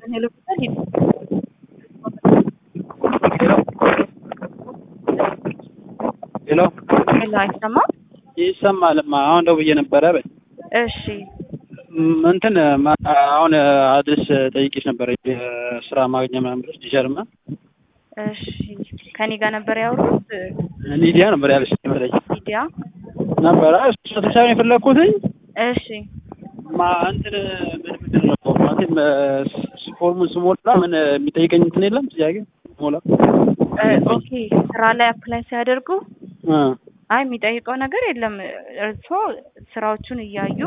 ሄሎ ሄሎ ሄሎ አይሰማም? ይሰማልማ። አሁን ደውዬ ነበረ። እሺ እንትን አሁን አድርስ ጠይቄሽ ነበረ የስራ ማግኛ ምናምን ብለሽ ዲጀርማ። እሺ ከኔ ጋር ነበር ያወሩት። ሊዲያ ነበር ያለሽ መሰለኝ። ሊዲያ ነበረ እሱ ተሳቢ የፈለኩትኝ። እሺ እንትን ምንድን ነው ማለት ፎርሙን ስሞላ ምን የሚጠይቀኝ እንትን የለም ጥያቄ ሞላ። ኦኬ ስራ ላይ አፕላይ ሲያደርጉ አይ የሚጠይቀው ነገር የለም። እርሶ ስራዎቹን እያዩ